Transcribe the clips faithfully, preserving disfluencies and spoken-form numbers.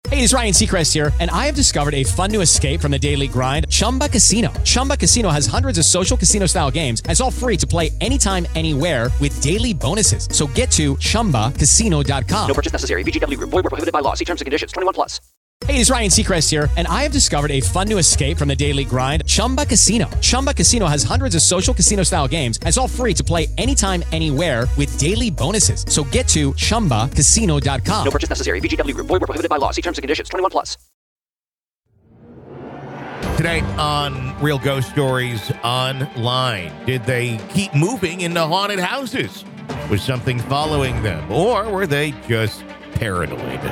Hey, it's Ryan Seacrest here, and I have discovered a fun new escape from the daily grind, Chumba Casino. Chumba Casino has hundreds of social casino-style games, and it's all free to play anytime, anywhere with daily bonuses. So get to chumba casino dot com. No purchase necessary. V G W Group. Void where prohibited by law. See terms and conditions. twenty-one plus. Hey, it's Ryan Seacrest here, and I have discovered a fun new escape from the daily grind, Chumba Casino. Chumba Casino has hundreds of social casino-style games, and it's all free to play anytime, anywhere with daily bonuses. So get to chumba casino dot com. No purchase necessary. V G W Group. Void where prohibited by law. See terms and conditions. twenty-one plus. Today on Real Ghost Stories Online, did they keep moving into haunted houses? Was something following them, or were they just paranoid?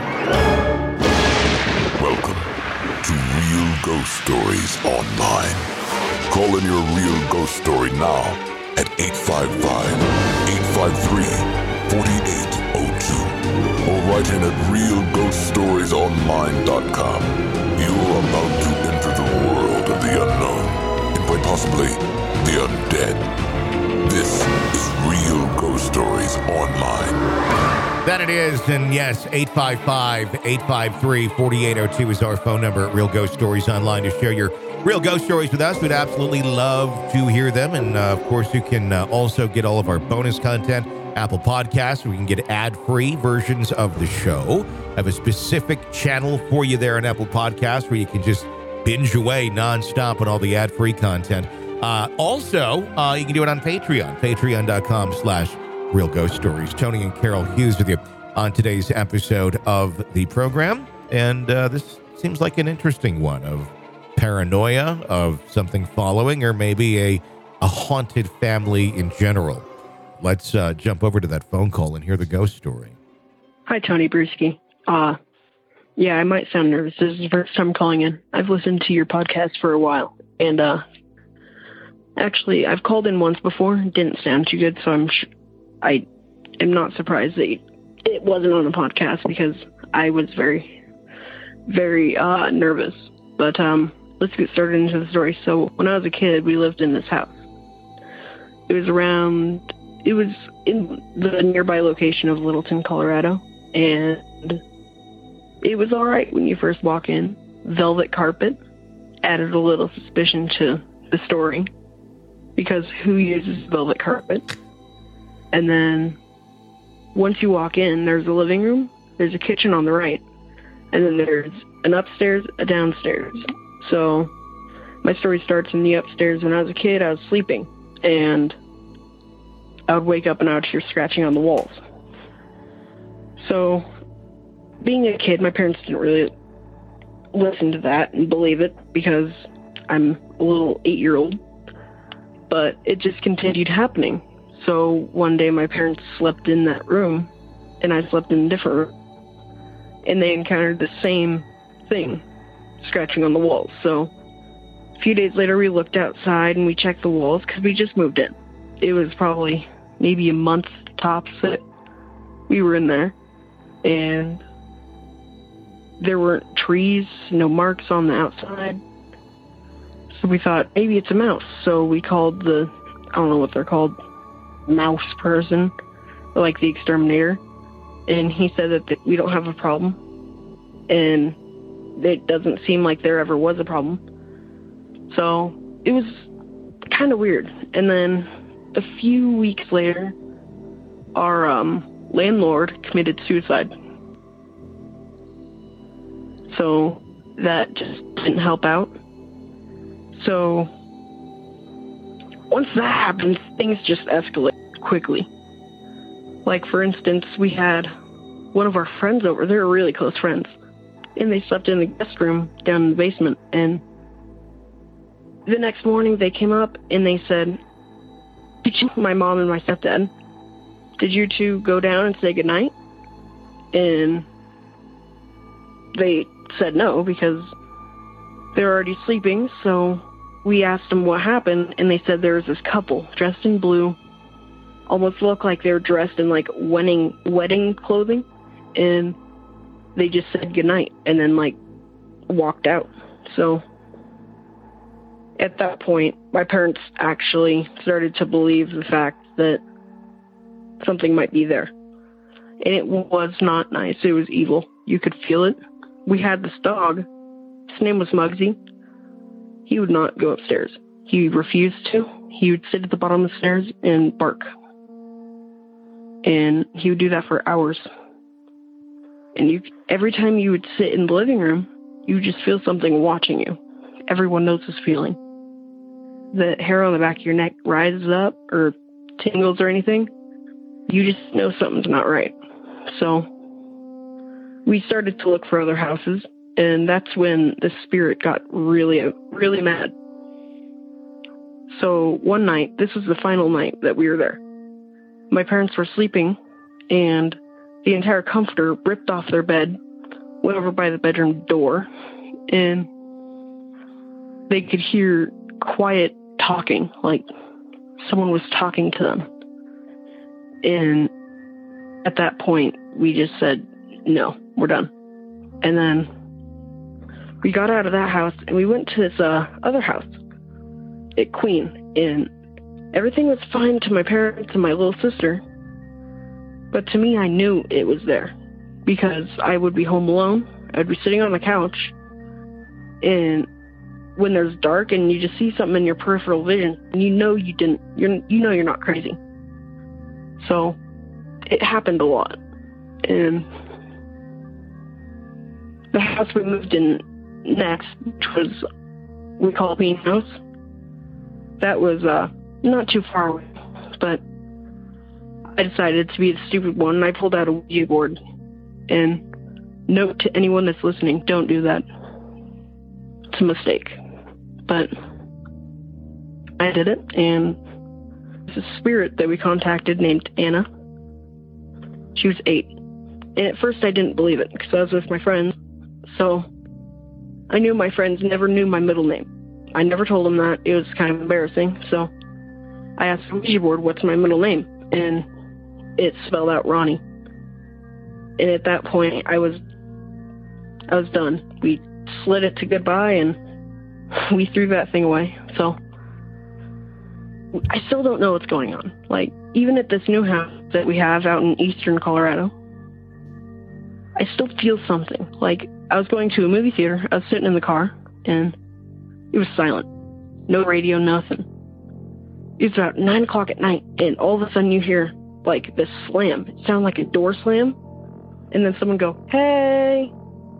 Welcome to Real Ghost Stories Online. Call in your real ghost story now at eight five five, eight five three, four eight zero two or write in at real ghost stories online dot com. You are about to enter the world of the unknown and quite possibly the undead. This is Real Ghost Stories Online. That it is, and yes, eight five five, eight five three, four eight zero two is our phone number at Real Ghost Stories Online to share your real ghost stories with us. We'd absolutely love to hear them, and uh, of course, you can uh, also get all of our bonus content, Apple Podcasts, where you can get ad-free versions of the show. I have a specific channel for you there on Apple Podcasts where you can just binge away nonstop on all the ad-free content. Uh, also, uh, you can do it on Patreon, patreon.com slash Real Ghost Stories. Tony and Carol Hughes with you on today's episode of the program. And uh, this seems like an interesting one of paranoia, of something following, or maybe a, a haunted family in general. Let's uh, jump over to that phone call and hear the ghost story. Hi, Tony Bruschi. Uh, yeah, I might sound nervous. This is the first time calling in. I've listened to your podcast for a while. And uh, actually, I've called in once before. It didn't sound too good, so I'm sh- I am not surprised that it wasn't on the podcast because I was very, very uh, nervous. But um, let's get started into the story. So when I was a kid, we lived in this house. It was around, it was in the nearby location of Littleton, Colorado. And it was all right when you first walk in. Velvet carpet added a little suspicion to the story because who uses velvet carpet? And then once you walk in, there's a living room, there's a kitchen on the right, and then there's an upstairs, a downstairs. So my story starts in the upstairs. When I was a kid, I was sleeping, and I would wake up and I would hear scratching on the walls. So being a kid, my parents didn't really listen to that and believe it because I'm a little eight-year-old, but it just continued happening. So one day my parents slept in that room, and I slept in a different room, and they encountered the same thing, scratching on the walls. So a few days later, we looked outside, and we checked the walls, because we just moved in. It was probably maybe a month tops that we were in there, and there weren't trees, no marks on the outside. So we thought, maybe it's a mouse. So we called the, I don't know what they're called, mouse person, like the exterminator, and he said that th- we don't have a problem, and it doesn't seem like there ever was a problem. So it was kind of weird. And then a few weeks later, our um, landlord committed suicide. So that just didn't help out. So once that happens, things just escalate quickly. Like, for instance, we had one of our friends over. They were really close friends. And they slept in the guest room down in the basement. And the next morning, they came up and they said, did you, my mom and my stepdad, did you two go down and say goodnight? And they said no, because they were already sleeping. So we asked them what happened, and they said there was this couple dressed in blue, almost looked like they were dressed in like wedding wedding clothing, and they just said goodnight and then like walked out. So at that point, my parents actually started to believe the fact that something might be there. And it was not nice. It was evil. You could feel it. we had this dog. His name was Muggsy. He would not go upstairs. He refused to. He would sit at the bottom of the stairs and bark. And he would do that for hours. And you, every time you would sit in the living room, you would just feel something watching you. Everyone knows this feeling. The hair on the back of your neck rises up or tingles or anything. You just know something's not right. So we started to look for other houses, and that's when the spirit got really, really mad. So one night, this was the final night that we were there. My parents were sleeping, and the entire comforter ripped off their bed, went over by the bedroom door, and they could hear quiet talking, like someone was talking to them. And at that point, we just said, no, we're done. And then we got out of that house, and we went to this uh, other house at Queen, and everything was fine to my parents and my little sister. But to me, I knew it was there because I would be home alone. I would be sitting on the couch, and when there's dark and you just see something in your peripheral vision, and you know you didn't, you're, you know you're not crazy. So it happened a lot. And the house we moved in next, which was, we call it Bean House, that was uh, not too far away, but I decided to be the stupid one, and I pulled out a Ouija board. And note to anyone that's listening, don't do that. It's a mistake. But I did it, and there's a spirit that we contacted named Anna. She was eight. And at first I didn't believe it, because I was with my friends. So I knew my friends never knew my middle name. I never told them that. It was kind of embarrassing. So I asked the Ouija board, what's my middle name? And it spelled out Ronnie. And at that point, I was, I was done. We slid it to goodbye, and we threw that thing away. So I still don't know what's going on. Like, even at this new house that we have out in eastern Colorado, I still feel something. Like, I was going to a movie theater. I was sitting in the car, and it was silent. No radio, nothing. It was about nine o'clock at night, and all of a sudden you hear, like, this slam. It sounded like a door slam, and then someone go, hey!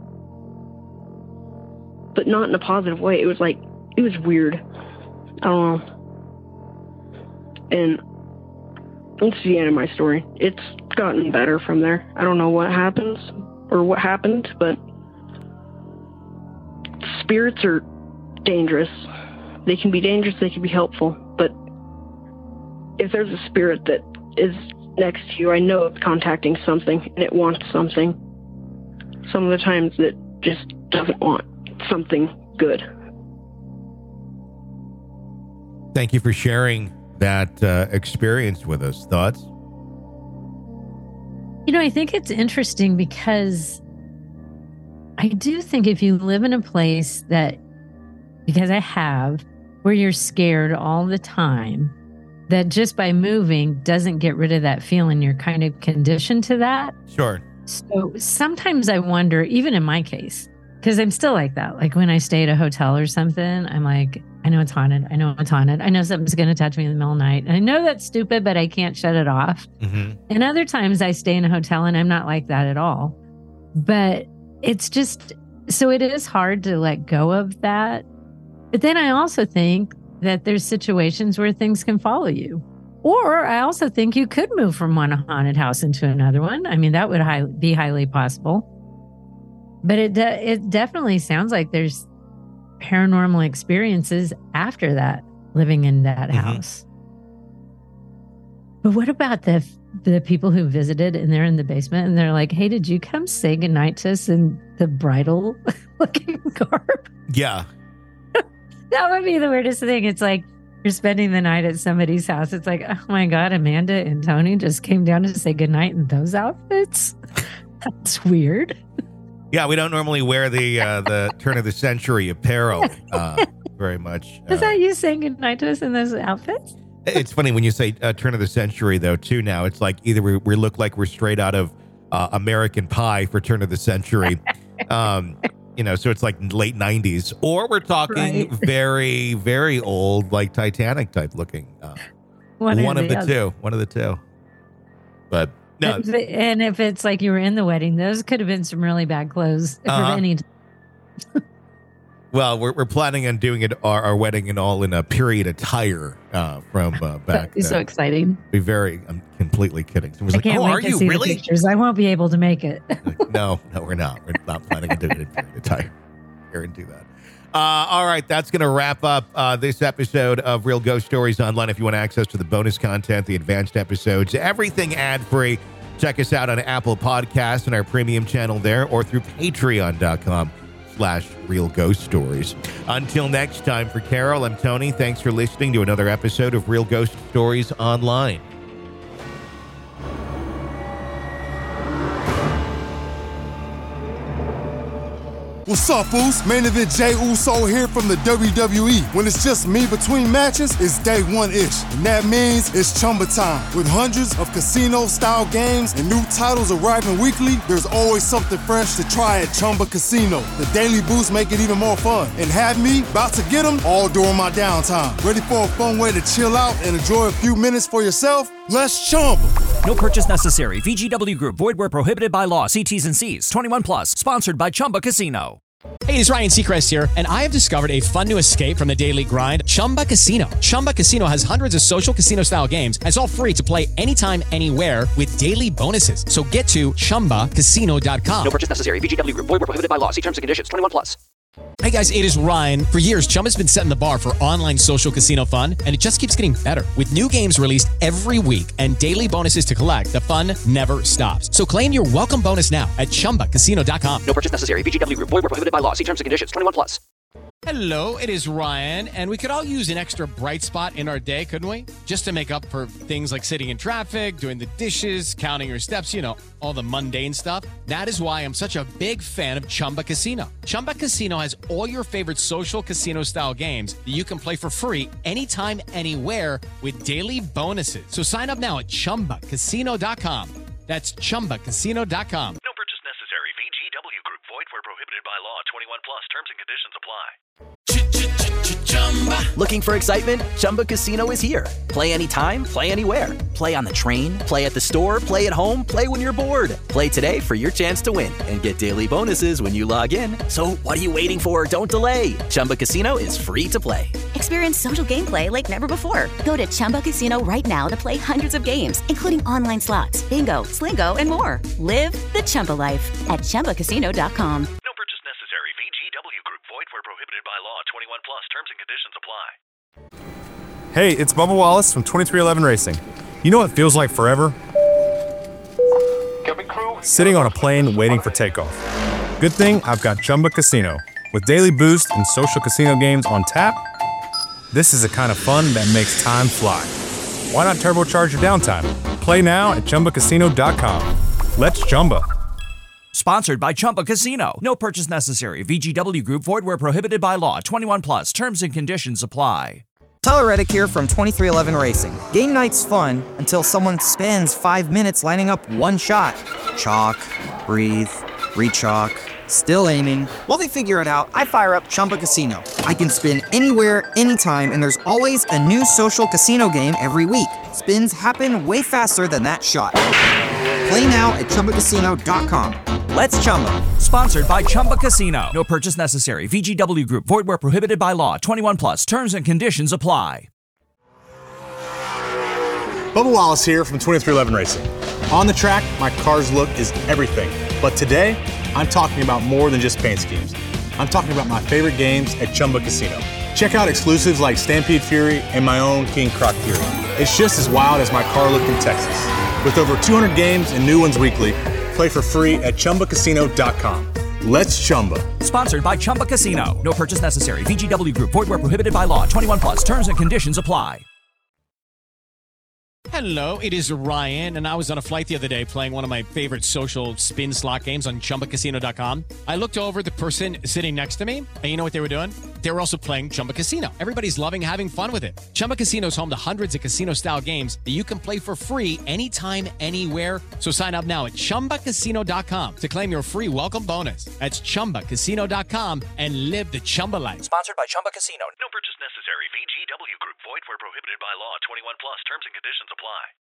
But not in a positive way. It was like, it was weird. I don't know. And that's the end of my story. It's gotten better from there. I don't know what happens or what happened, but spirits are dangerous. They can be dangerous, they can be helpful, but if there's a spirit that is next to you, I know it's contacting something, and it wants something. Some of the times it just doesn't want something good. Thank you for sharing that uh, experience with us. Thoughts? You know, I think it's interesting because I do think if you live in a place that, because I have, where you're scared all the time, that just by moving doesn't get rid of that feeling. You're kind of conditioned to that. Sure. So sometimes I wonder, even in my case, because I'm still like that. Like when I stay at a hotel or something, I'm like, I know it's haunted. I know it's haunted. I know something's going to touch me in the middle of the night. And I know that's stupid, but I can't shut it off. Mm-hmm. And other times I stay in a hotel and I'm not like that at all. But it's just, so it is hard to let go of that. But then I also think that there's situations where things can follow you. Or I also think you could move from one haunted house into another one. I mean, that would high, be highly possible. But it de- it definitely sounds like there's paranormal experiences after that, living in that mm-hmm. house. But what about the the people who visited and they're in the basement and they're like, hey, did you come say goodnight to us in the bridal looking garb? Yeah. That would be the weirdest thing. It's like you're spending the night at somebody's house. It's like, oh my God, Amanda and Tony just came down to say goodnight in those outfits. That's weird. Yeah, we don't normally wear the uh, the turn of the century apparel uh, very much. Is uh, that you saying goodnight to us in those outfits? It's funny when you say uh, turn of the century, though, too, now. It's like either we, we look like we're straight out of uh, American Pie for turn of the century, Um, you know, so it's like late nineties, or we're talking Right. very, very old, like Titanic type looking. Uh, One, one or of the other. two, one of the two. But no, And if- and if it's like you were in the wedding, those could have been some really bad clothes. For Uh-huh. any, well, we're we're planning on doing it our, our wedding and all in a period attire uh, from uh, back that'd be then. so exciting. Be very. I'm completely kidding. Someone's I like, can't "Oh, wait are to you see really?" the pictures. I won't be able to make it. Like, no, no, we're not. We're not planning on doing it in period attire. Guarantee that. Uh, all right, that's going to wrap up uh, this episode of Real Ghost Stories Online. If you want access to the bonus content, the advanced episodes, everything ad-free, check us out on Apple Podcasts and our premium channel there, or through patreon.com slash Real Ghost Stories. Until next time, for Carol, I'm Tony. Thanks for listening to another episode of Real Ghost Stories Online. What's up, Oos? Main event Jay Uso here from the W W E. When it's just me between matches, it's day one-ish. And that means it's Chumba time. With hundreds of casino-style games and new titles arriving weekly, there's always something fresh to try at Chumba Casino. The daily boosts make it even more fun. And have me about to get them all during my downtime. Ready for a fun way to chill out and enjoy a few minutes for yourself? Let's Chumba. No purchase necessary. V G W Group. Void where prohibited by law. See T's and C's. twenty-one plus. Sponsored by Chumba Casino. Hey, it's Ryan Seacrest here, and I have discovered a fun new escape from the daily grind, Chumba Casino. Chumba Casino has hundreds of social casino-style games, and it's all free to play anytime, anywhere with daily bonuses. So get to chumba casino dot com. No purchase necessary. V G W Group. Void where prohibited by law. See terms and conditions. twenty-one plus. Hey guys, it is Ryan. For years, Chumba's been setting the bar for online social casino fun, and it just keeps getting better. With new games released every week and daily bonuses to collect, the fun never stops. So claim your welcome bonus now at chumba casino dot com. No purchase necessary. V G W Group. Void where prohibited by law. See terms and conditions. twenty-one plus. Hello, it is Ryan, and we could all use an extra bright spot in our day, couldn't we? Just to make up for things like sitting in traffic, doing the dishes, counting your steps, you know, all the mundane stuff. That is why I'm such a big fan of Chumba Casino. Chumba Casino has all your favorite social casino-style games that you can play for free anytime, anywhere with daily bonuses. So sign up now at chumba casino dot com. That's chumba casino dot com. No purchase necessary. V G W Group. Void where prohibited by law. twenty-one plus. Terms and conditions apply. Looking for excitement? Chumba Casino is here. Play anytime, play anywhere. Play on the train, play at the store, play at home, play when you're bored. Play today for your chance to win and get daily bonuses when you log in. So what are you waiting for? Don't delay. Chumba Casino is free to play. Experience social gameplay like never before. Go to Chumba Casino right now to play hundreds of games, including online slots, bingo, Slingo, and more. Live the Chumba life at chumba casino dot com. No purchase necessary. V G W Group. Void where prohibited by law. twenty-one plus. Terms and conditions apply. Hey, it's Bubba Wallace from twenty-three eleven Racing. You know what feels like forever? Sitting on a plane waiting for takeoff. Good thing I've got Chumba Casino. With daily boost and social casino games on tap, this is the kind of fun that makes time fly. Why not turbocharge your downtime? Play now at chumba casino dot com. Let's Chumba. Sponsored by Chumba Casino. No purchase necessary. V G W Group. Void where prohibited by law. twenty-one plus. Terms and conditions apply. Tyler Reddick here from twenty-three eleven Racing. Game night's fun until someone spends five minutes lining up one shot. Chalk, breathe, re-chalk, still aiming. While they figure it out, I fire up Chumba Casino. I can spin anywhere, anytime, and there's always a new social casino game every week. Spins happen way faster than that shot. Play now at chumba casino dot com. Let's Chumba. Sponsored by Chumba Casino. No purchase necessary. V G W Group. Void where prohibited by law. twenty-one plus. Terms and conditions apply. Bubba Wallace here from twenty-three eleven Racing. On the track, my car's look is everything. But today, I'm talking about more than just paint schemes. I'm talking about my favorite games at Chumba Casino. Check out exclusives like Stampede Fury and my own King Croc Fury. It's just as wild as my car look in Texas. With over two hundred games and new ones weekly, play for free at chumba casino dot com. Let's Chumba. Sponsored by Chumba Casino. No purchase necessary. V G W Group. Void where prohibited by law. twenty-one plus. Terms and conditions apply. Hello, it is Ryan, and I was on a flight the other day playing one of my favorite social spin slot games on chumba casino dot com. I looked over at the person sitting next to me, and you know what they were doing? They were also playing Chumba Casino. Everybody's loving having fun with it. Chumba Casino is home to hundreds of casino-style games that you can play for free anytime, anywhere. So sign up now at chumba casino dot com to claim your free welcome bonus. That's chumba casino dot com and live the Chumba life. Sponsored by Chumba Casino. No purchase necessary. V G W Group. Void where prohibited by law. twenty-one plus. Terms and conditions apply.